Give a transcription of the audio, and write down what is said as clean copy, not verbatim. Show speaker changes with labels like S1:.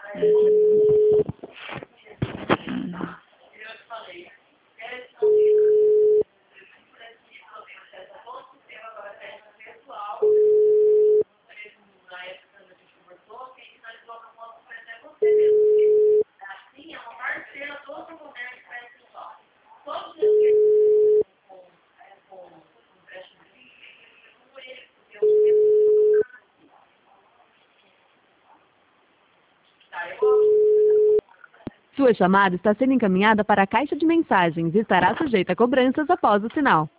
S1: Sua chamada está sendo encaminhada para a caixa de mensagens e estará sujeita a cobranças após o sinal.